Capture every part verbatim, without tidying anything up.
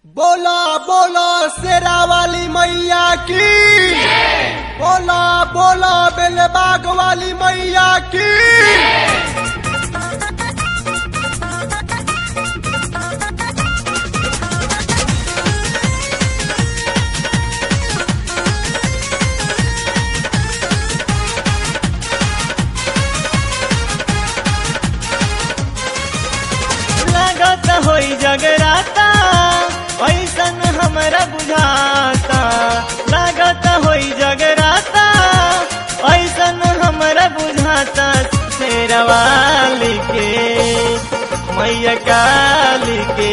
बोला बोला शेरा वाली मैया की, बोला बोला बेलबाग वाली मैया की। लागत होई जगराता ऐसन हमरा बुझाता, लागत होई जगराता ऐसन हमरा बुझाता। शेरवाली के मैया काली के,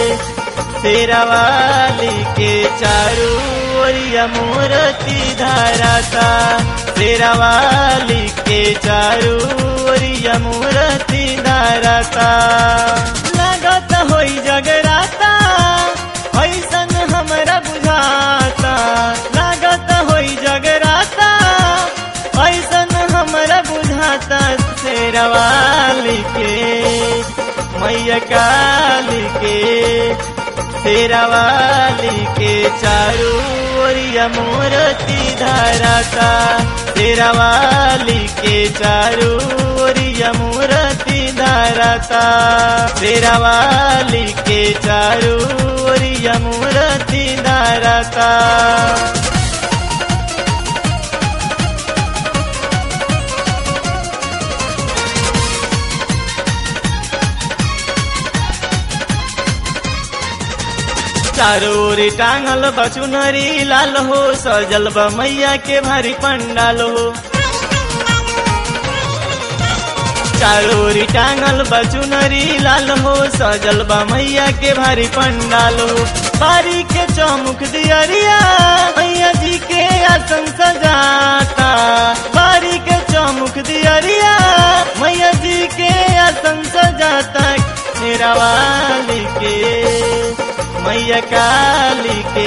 शेरवाली के चारू ओरिया मूर्ति धराता, शेरवाली के चारू ओरिया मूर्ति धराता। लागत होई जगराता ऐसन हमरा बुझाता, लागत होई जगराता ऐसन हमरा बुझाता। शेरवाली के मैया काली के, शेरवाली के चारू ओरिया मूर्ति धराता, शेरवाली के चारू ओरिया मूर्ति धराता, शेरवाली के चारू ओरिया मूर्ति धराता। चारों ओर टांगल बचुनरी लाल हो, सजल बा मैया के भारी पंडाल हो। चारों ओर टांगल बचुनरी लाल हो, सजल बा मैया के भारी पंडाल हो। बारी के चौमुख दियरिया मैया जी के आसन सजाता, बारी के चौमुख दियरिया मैया जी के आसन सजाता। शेरवाली के मैया काली के,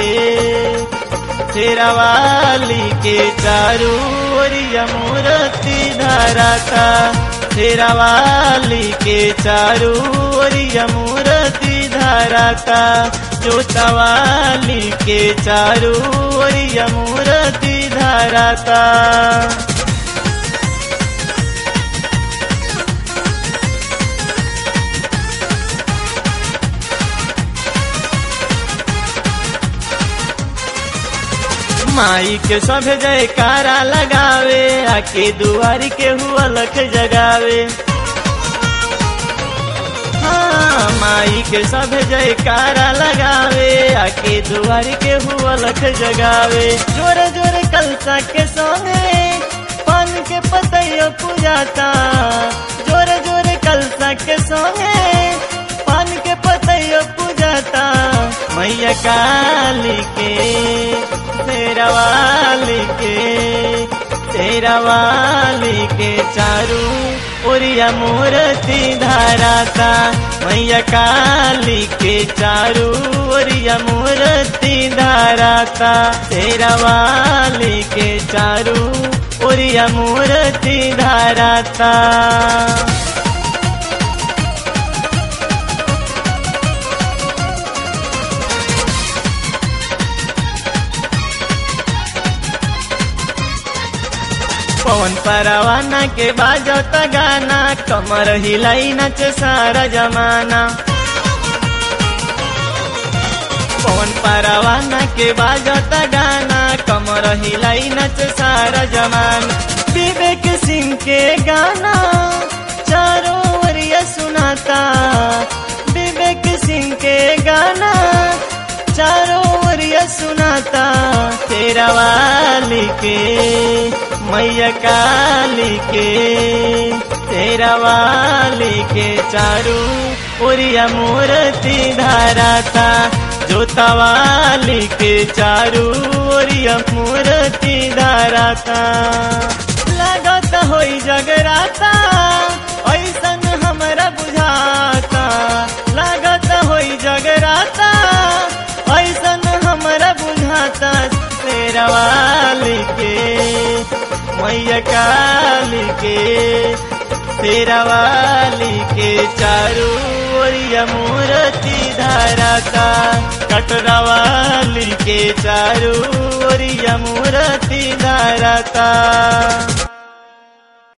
शेरवाली के चारू ओरिया मूर्ति धराता, शेरवाली के चारू ओरिया मूर्ति धराता, जोतवाली के चारू ओरिया मूर्ति धराता। माई के सभे जयकारा लगावे, आके दुआरी के हुआ लख जगावे। हाँ, माई के सभे जयकारा लगावे, आके दुआरी के हुआ लख जगावे। जोरे जोरे कलसा के सोने पान के पतैया पूजाता, जोरे जोरे कलसा के सोने पान के पतैया पूजाता। मैया काली के, शेरवाली के, शेरवाली के चारू ओरिया मूर्ति धराता, मैया काली के चारू ओरिया मूर्ति धराता, शेरवाली के चारू ओरिया मूर्ति धराता। पवन परवाना के बाजता गाना, कमर हिलाई नच सारा जमाना। पवन परवाना के बाजता गाना, कमर हिलाई नच सारा जमाना। विवेक सिंह के गाना चारों ओरिया सुनाता, विवेक सिंह के गाना चारों ओरिया सुनाता। शेरवाली के मैया काली के, शेरवाली के चारू ओरिया मूर्ति धराता, जोतवाली के चारू ओरिया मूर्ति धराता। लागत होई जगराता ऐसन हमरा बुझाता, लागत होई जगराता ऐसन हमरा बुझाता। शेरवाली के मैया काली के, शेरावाली के चारू ओरिया मूर्ति धराता कटरावाली के चारू ओरिया मूर्ति धराता।